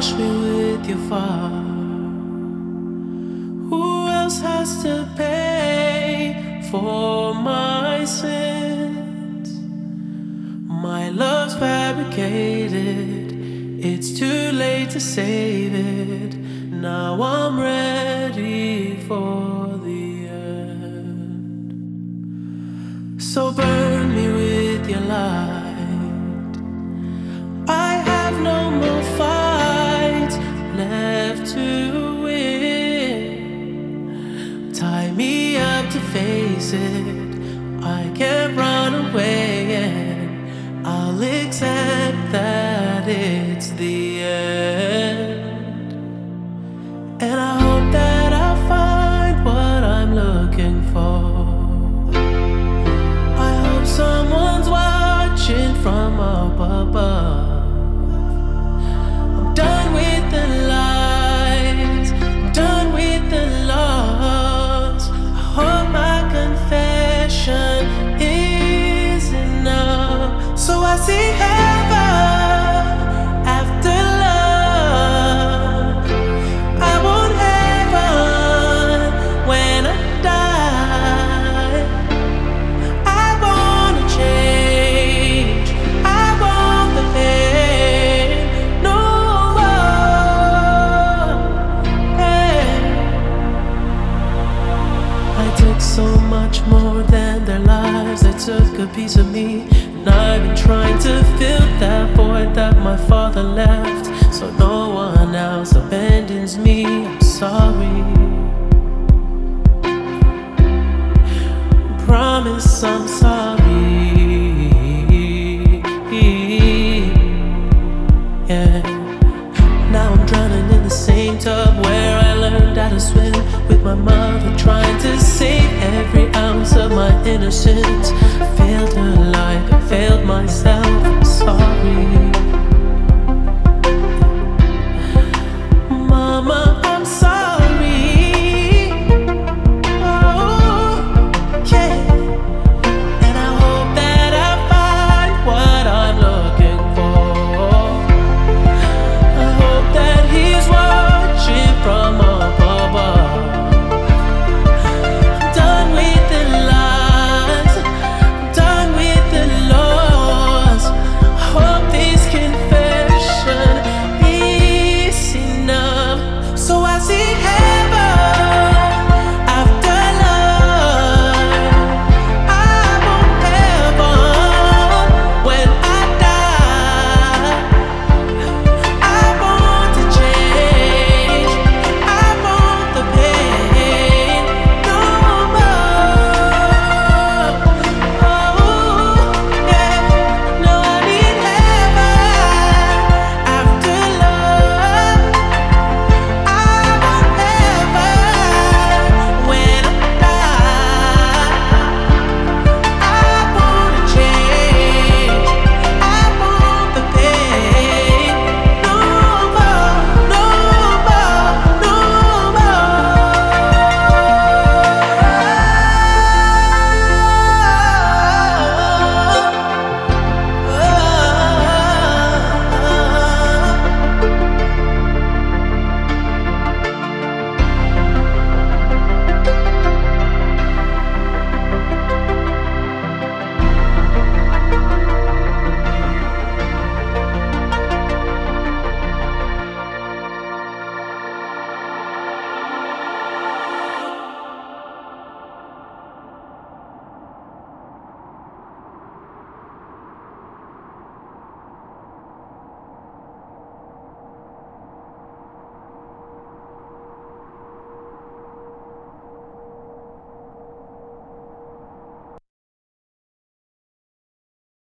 wash me with your fire. Who else has to pay for my sins? My love's fabricated, it's too late to save it. Now I'm ready for the end. So burn me with your light. I have no more fights left to win. Tie me up to face it, I can't run away, and I'll accept that it's the end. And I hope that I'll find what I'm looking for. I hope someone's watching from up above. I'm done with the lies, I'm done with the loss. I hope my confession is enough. So I see heaven after love. I want heaven when I die. I wanna change, I want the pain no more. Hey. I took so much more than their lives. They took a piece of me, and I've been trying to fill that void that my father left, so no one else abandons me. I'm sorry. Promise I'm sorry. Yeah. Now I'm drowning in the same tub where I learned how to swim with my mother, trying to save every ounce of my innocence.